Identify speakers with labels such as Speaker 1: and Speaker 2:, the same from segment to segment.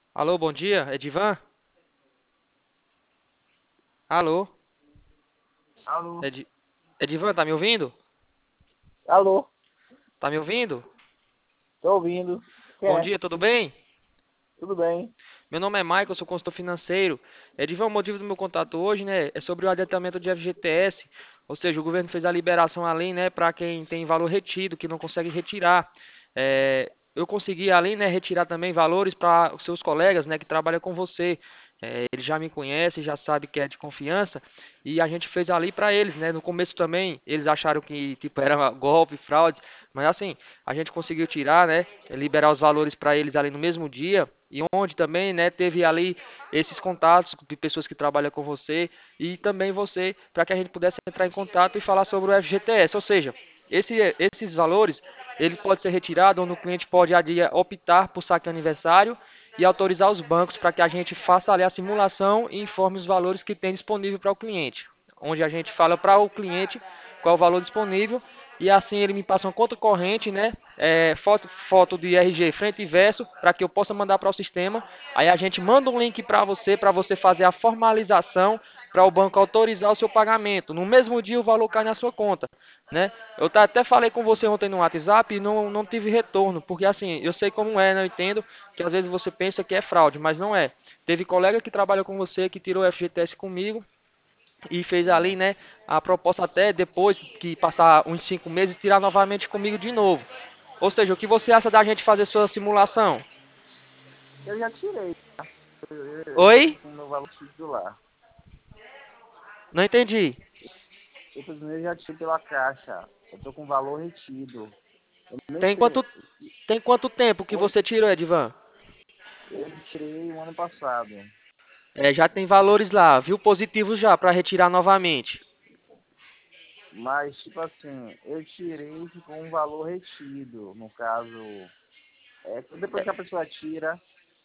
Speaker 1: Alô, bom dia, Edivan? Alô,
Speaker 2: Alô?
Speaker 1: Edivan, tá me ouvindo?
Speaker 2: Alô?
Speaker 1: Tá me ouvindo?
Speaker 2: Tô ouvindo. Quem
Speaker 1: Bom
Speaker 2: é?
Speaker 1: dia, tudo bem?
Speaker 2: Tudo bem?
Speaker 1: Meu nome é Michael, sou consultor financeiro. Edivan, o motivo do meu contato hoje, né, é sobre o adiantamento de FGTS, ou seja, o governo fez a liberação além, né, para quem tem valor retido, que não consegue retirar. Eu consegui, além, né, retirar também valores para os seus colegas, né, que trabalham com você. Eles já me conhecem, já sabem que é de confiança, e a gente fez ali para eles, né? No começo também, eles acharam que tipo era golpe, fraude, mas assim, a gente conseguiu tirar, né, liberar os valores para eles ali no mesmo dia, e onde também, né, teve ali esses contatos de pessoas que trabalham com você e também você, para que a gente pudesse entrar em contato e falar sobre o FGTS, ou seja, esses valores, ele pode ser retirado, onde o cliente pode optar por saque aniversário e autorizar os bancos para que a gente faça ali a simulação e informe os valores que tem disponível para o cliente, onde a gente fala para o cliente qual o valor disponível e assim ele me passa uma conta corrente, né? Foto de RG frente e verso para que eu possa mandar para o sistema. Aí a gente manda um link para você fazer a formalização para o banco autorizar o seu pagamento. No mesmo dia o valor cai na sua conta, né? Até falei com você ontem no WhatsApp e não tive retorno, porque assim, eu sei como é, né? Eu entendo que às vezes você pensa que é fraude, mas não é. Teve colega que trabalha com você que tirou o FGTS comigo e fez ali,
Speaker 2: É.
Speaker 1: né, a proposta até depois que passar uns 5 meses tirar novamente comigo de novo. Ou seja, o que você acha da gente fazer sua simulação?
Speaker 2: Eu já tirei. Eu tô
Speaker 1: Oi?
Speaker 2: com o meu valor retido lá.
Speaker 1: Não entendi.
Speaker 2: Eu tô dizendo, eu já tirei pela caixa. Eu tô com o valor retido. Eu nem
Speaker 1: Tem
Speaker 2: sei.
Speaker 1: quanto, tem quanto tempo que
Speaker 2: Oi?
Speaker 1: você tirou, Edvan?
Speaker 2: Eu tirei o ano passado.
Speaker 1: Já tem valores lá, viu? Positivos já para retirar novamente.
Speaker 2: Mas, tipo assim, eu tirei e ficou um valor retido. No caso, depois que a pessoa tira,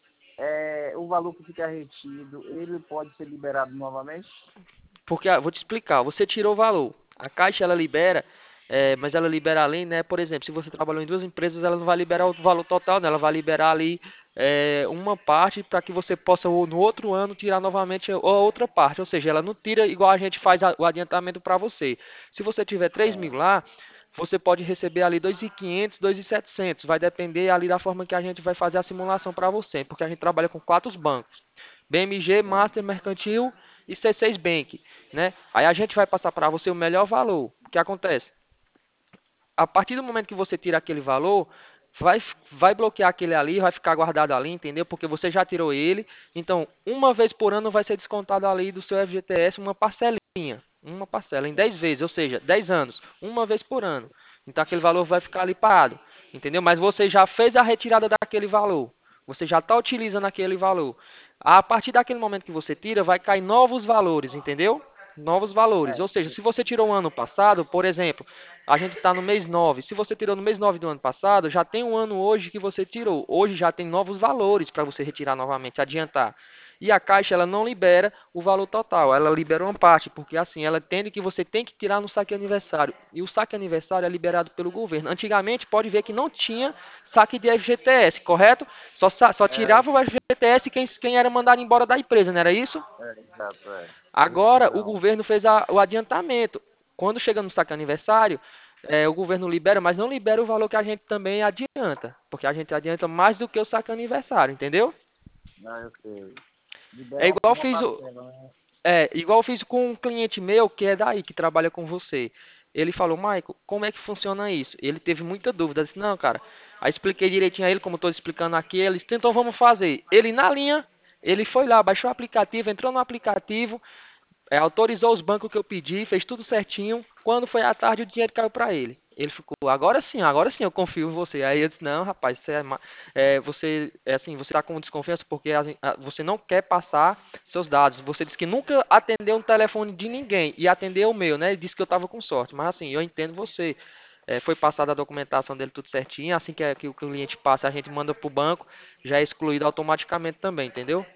Speaker 2: o valor que fica retido, ele pode ser liberado novamente?
Speaker 1: Porque, vou te explicar, você tirou o valor. A Caixa ela libera, mas ela libera além, né? Por exemplo, se você trabalhou em duas empresas, ela não vai liberar o valor total, né? Ela vai liberar ali uma parte para que você possa no outro ano tirar novamente a outra parte. Ou seja, ela não tira igual a gente faz o adiantamento para você. Se você tiver 3.000
Speaker 2: É,
Speaker 1: lá, você pode receber ali 2.500, 2.700. Vai depender ali da forma que a gente vai fazer a simulação para você, porque a gente trabalha com quatro bancos. BMG,
Speaker 2: sim.
Speaker 1: Master, Mercantil e C6 Bank, né? Aí a gente vai passar para você o melhor valor. O que acontece? A partir do momento que você tira aquele valor, vai bloquear aquele ali, vai ficar guardado ali, entendeu? Porque você já tirou ele. Então, uma vez por ano vai ser descontado ali do seu FGTS uma parcela em 10 vezes, ou seja, 10 anos, uma vez por ano. Então aquele valor vai ficar ali parado, entendeu? Mas você já fez a retirada daquele valor. Você já está utilizando aquele valor. A partir daquele momento que você tira, vai cair novos valores, entendeu? Novos valores. Ou seja,
Speaker 2: É,
Speaker 1: se você tirou o ano passado, por exemplo, a gente está no mês 9. Se você tirou no mês 9 do ano passado, já tem um ano hoje que você tirou. Hoje já tem novos valores para você retirar novamente, adiantar. E a Caixa ela não libera o valor total, ela libera uma parte, porque assim, ela entende que você tem que tirar no saque aniversário. E o saque aniversário é liberado pelo governo. Antigamente, pode ver que não tinha saque de FGTS, correto? Só
Speaker 2: é,
Speaker 1: tirava o FGTS quem era mandado embora da empresa, não era isso?
Speaker 2: exato, é. Esse
Speaker 1: Agora, o
Speaker 2: não.
Speaker 1: governo fez o adiantamento. Quando chega no saque aniversário, o governo libera, mas não libera o valor que a gente também adianta. Porque a gente adianta mais do que o saque aniversário, entendeu?
Speaker 2: Não, eu sei.
Speaker 1: É
Speaker 2: Libera
Speaker 1: igual eu
Speaker 2: uma
Speaker 1: fiz,
Speaker 2: parcela, né?
Speaker 1: igual eu fiz com um cliente meu que é daí, que trabalha com você. Ele falou, Michael, como é que funciona isso? Ele teve muita dúvida. Eu disse, não, cara. Aí expliquei direitinho a ele, como estou explicando aqui. Ele disse, então vamos fazer. Ele na linha, ele foi lá, baixou o aplicativo, entrou no aplicativo, autorizou os bancos que eu pedi, fez tudo certinho. Quando foi à tarde, o dinheiro caiu para ele. Ele ficou, agora sim eu confio em você. Aí eu disse, não, rapaz, você, assim, você está com desconfiança porque você não quer passar seus dados. Você disse que nunca atendeu um telefone de ninguém e atendeu o meu, né? E disse que eu estava com sorte. Mas assim, eu entendo você. Foi passada a documentação dele tudo certinho. Assim que o cliente passa, a gente manda para o banco, já é excluído automaticamente também, entendeu?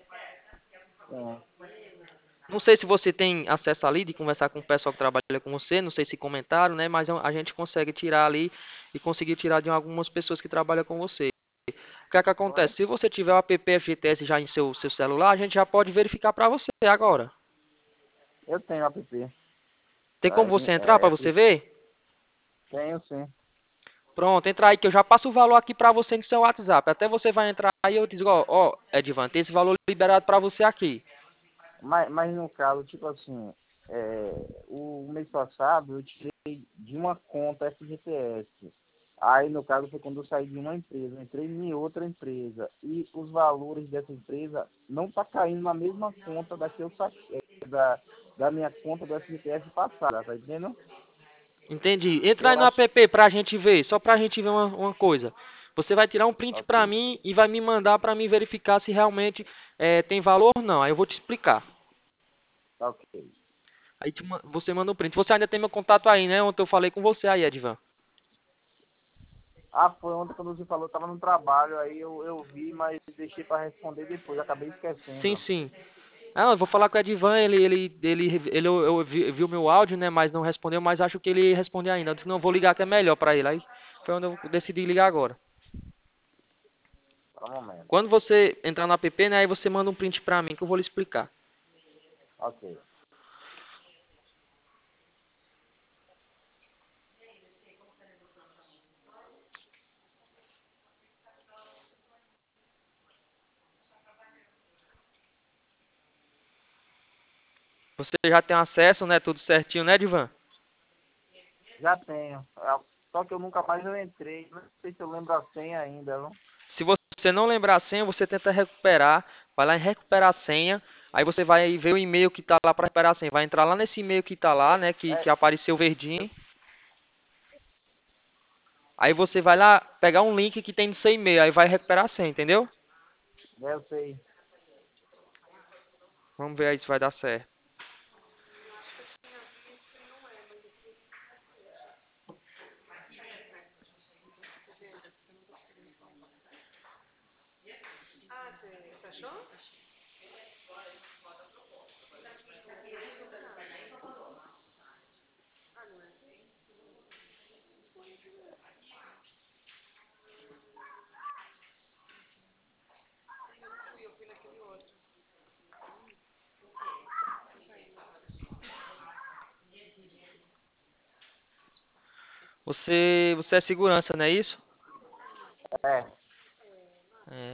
Speaker 2: Sim.
Speaker 1: Não sei se você tem acesso ali de conversar com o pessoal que trabalha com você, não sei se comentaram, né? Mas a gente consegue tirar ali e conseguir tirar de algumas pessoas que trabalham com você. O que é que
Speaker 2: Oi?
Speaker 1: acontece? Se você tiver o app FGTS já em seu celular, a gente já pode verificar para você agora.
Speaker 2: Eu tenho app.
Speaker 1: Tem como você entrar
Speaker 2: É,
Speaker 1: para você ver?
Speaker 2: tenho sim.
Speaker 1: Pronto, entra aí que eu já passo o valor aqui para você no seu WhatsApp. Até você vai entrar aí e eu digo, ó, Edvan, tem esse valor liberado para você aqui.
Speaker 2: Mas no caso, tipo assim, o mês passado eu tirei de uma conta FGTS. Aí, no caso, foi quando eu saí de uma empresa, eu entrei em outra empresa. E os valores dessa empresa não tá caindo na mesma conta da que eu saquei, da minha conta do FGTS passada, tá entendendo?
Speaker 1: Entendi. Entra aí
Speaker 2: Eu
Speaker 1: no
Speaker 2: acho.
Speaker 1: app pra gente ver, só pra gente ver uma coisa. Você vai tirar um print
Speaker 2: Ok,
Speaker 1: pra mim e vai me mandar pra mim verificar se realmente tem valor ou não. Aí eu vou te explicar.
Speaker 2: tá ok.
Speaker 1: Aí você manda um print. Você ainda tem meu contato aí, né? Ontem eu falei com você aí, Edvan.
Speaker 2: Ah, foi ontem quando você falou, eu tava no trabalho, aí eu vi, mas deixei para responder depois, acabei
Speaker 1: Sim,
Speaker 2: esquecendo.
Speaker 1: sim. Ah, eu vou falar com o Edvan, ele viu meu áudio, né? Mas não respondeu, mas acho que ele respondeu ainda. Eu disse, não, vou ligar que é melhor pra ele. Aí foi onde eu decidi ligar agora.
Speaker 2: Só um momento.
Speaker 1: Quando você entrar no app, né? Aí você manda um print pra mim que eu vou lhe explicar.
Speaker 2: Ok.
Speaker 1: Você já tem acesso, né? Tudo certinho, né, Edvan?
Speaker 2: Já tenho. Só que eu nunca mais eu entrei. Não sei se eu lembro a senha ainda, não?
Speaker 1: Se você não lembrar a senha, você tenta recuperar. Vai lá em recuperar a senha. Aí você vai ver o e-mail que tá lá para recuperar a senha. Vai entrar lá nesse e-mail que tá lá, né? Que,
Speaker 2: É,
Speaker 1: que apareceu
Speaker 2: eu,
Speaker 1: verdinho. Aí você vai lá pegar um link que tem no seu e-mail. Aí vai recuperar a senha, entendeu?
Speaker 2: eu sei.
Speaker 1: Vamos ver aí se vai dar certo. Você é segurança, não é isso?
Speaker 2: É.
Speaker 1: É.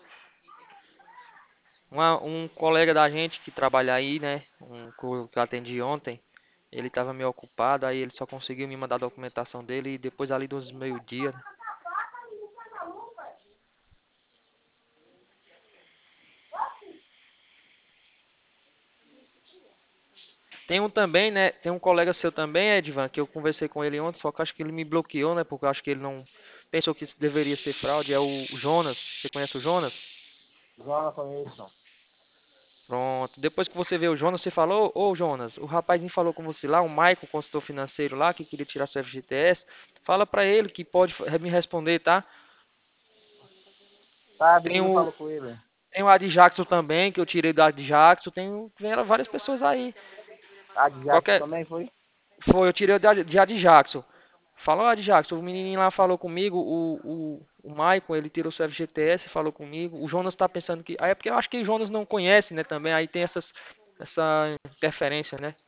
Speaker 1: Um colega da gente que trabalha aí, né? Que eu atendi ontem. Ele estava meio ocupado, aí ele só conseguiu me mandar a documentação dele e depois ali dos meio-dia. Tem um também, né? Tem um colega seu também, Edvan, que eu conversei com ele ontem, só que acho que ele me bloqueou, né? Porque eu acho que ele não pensou que isso deveria ser fraude. É o Jonas. Você conhece o Jonas?
Speaker 2: Joana conheço.
Speaker 1: Pronto. Depois que você vê o Jonas, você falou, ô Jonas, o rapazinho falou com você lá, o Michael, consultor financeiro lá, que queria tirar seu FGTS. Fala pra ele que pode me responder, tá?
Speaker 2: Tá,
Speaker 1: Tem
Speaker 2: depois eu
Speaker 1: o,
Speaker 2: falo com ele.
Speaker 1: tem o Adjackson também, que eu tirei do Adjackson. Tem várias pessoas aí.
Speaker 2: A de Jackson
Speaker 1: Qualquer,
Speaker 2: também foi?
Speaker 1: Foi, eu tirei o de Adjackson. Falou, Adjackson, o menininho lá falou comigo, o Maicon, ele tirou seu FGTS, falou comigo. O Jonas tá pensando que. Aí é porque eu acho que o Jonas não conhece, né, também. Aí tem essa interferência, né?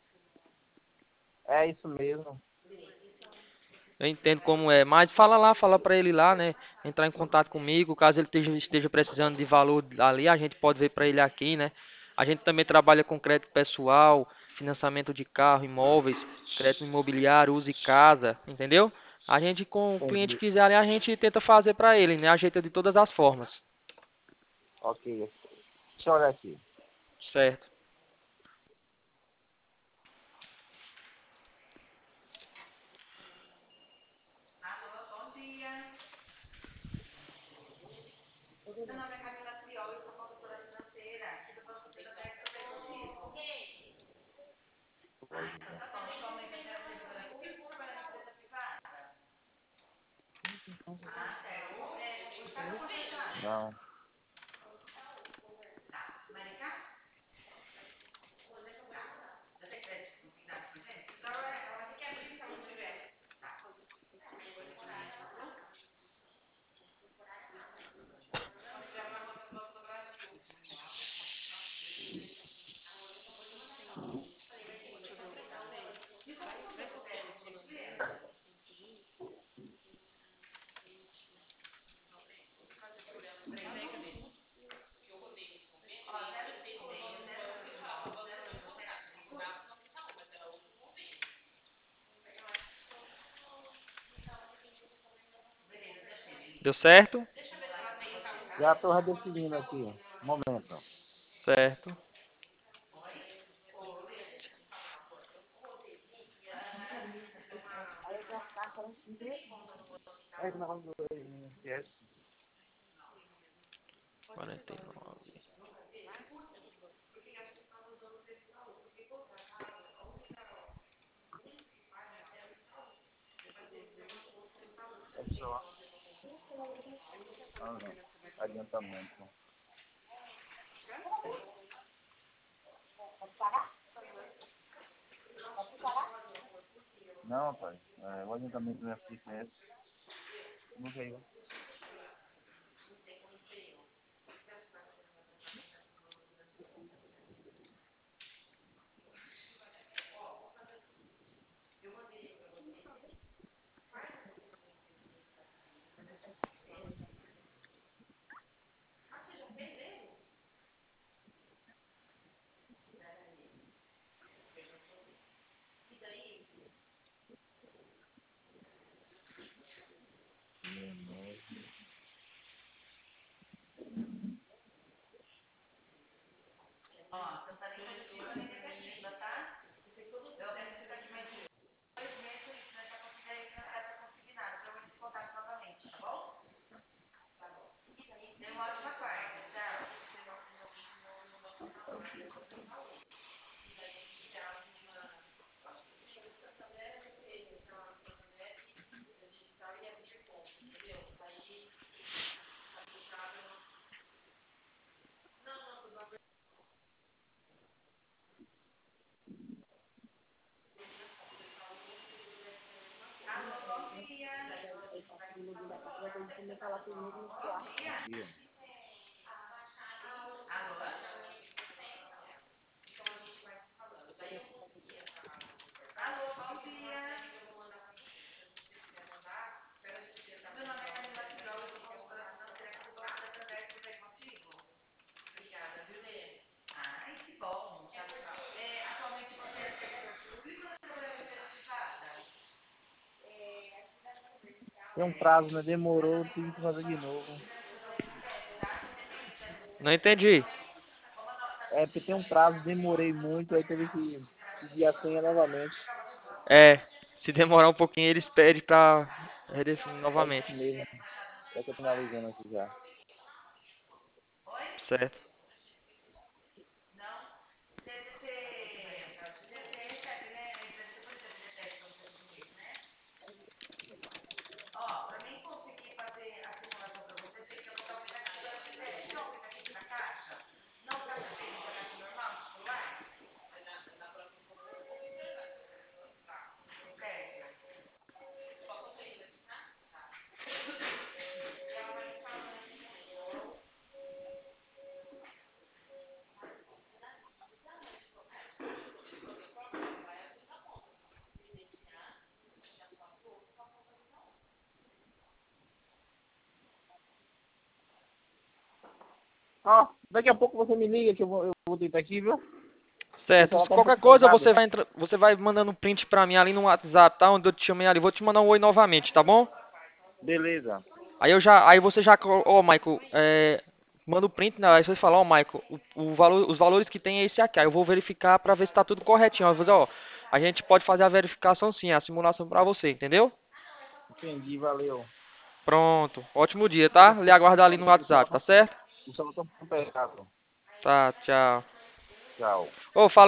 Speaker 2: É isso mesmo.
Speaker 1: Eu entendo como é. Mas fala lá, fala pra ele lá, né? Entrar em contato comigo. Caso ele esteja precisando de valor ali, a gente pode ver pra ele aqui, né? A gente também trabalha com crédito pessoal, financiamento de carro, imóveis, crédito imobiliário, uso e casa, entendeu? A gente, com o cliente
Speaker 2: Entendi.
Speaker 1: quiser ali, a gente tenta fazer pra ele, né? Ajeita de todas as formas.
Speaker 2: Ok. Deixa eu olhar aqui.
Speaker 1: Certo.
Speaker 2: Não.
Speaker 1: Deu certo?
Speaker 2: Já tô redefinindo aqui. Um momento.
Speaker 1: Certo.
Speaker 2: É que não, esquece.
Speaker 1: 49.
Speaker 2: É só. Ah, não. Adiantamento. Não, pai. O adiantamento do FGTS não veio. Aqui, ó. Tem um prazo, né? Demorou, tive que fazer de novo.
Speaker 1: Não entendi.
Speaker 2: É, porque tem um prazo, demorei muito, aí teve que pedir a senha novamente.
Speaker 1: É, se demorar um pouquinho, eles pedem pra redefinir
Speaker 2: É isso
Speaker 1: novamente.
Speaker 2: mesmo. É que eu tô analisando aqui já.
Speaker 1: Certo.
Speaker 2: Ó, daqui a pouco você me liga que eu vou tentar aqui, viu? O
Speaker 1: Certo.
Speaker 2: celular
Speaker 1: Se
Speaker 2: tá um
Speaker 1: qualquer
Speaker 2: pouco
Speaker 1: coisa,
Speaker 2: pesado.
Speaker 1: você vai mandando um print pra mim ali no WhatsApp, tá? Onde eu te chamei ali. Vou te mandar um oi novamente, tá bom?
Speaker 2: Beleza.
Speaker 1: Aí você já, ó, Michael, manda o print, né? Aí você fala, ó, Michael, os valores que tem é esse aqui. Aí eu vou verificar pra ver se tá tudo corretinho. Eu vou dizer, ó, a gente pode fazer a verificação sim, a simulação pra você, entendeu?
Speaker 2: Entendi, valeu.
Speaker 1: Pronto. Ótimo dia, tá? Lhe aguardar ali no WhatsApp, tá certo?
Speaker 2: O celular tá um pouco pesado.
Speaker 1: Tá, tchau.
Speaker 2: Tchau.
Speaker 1: Ô, fala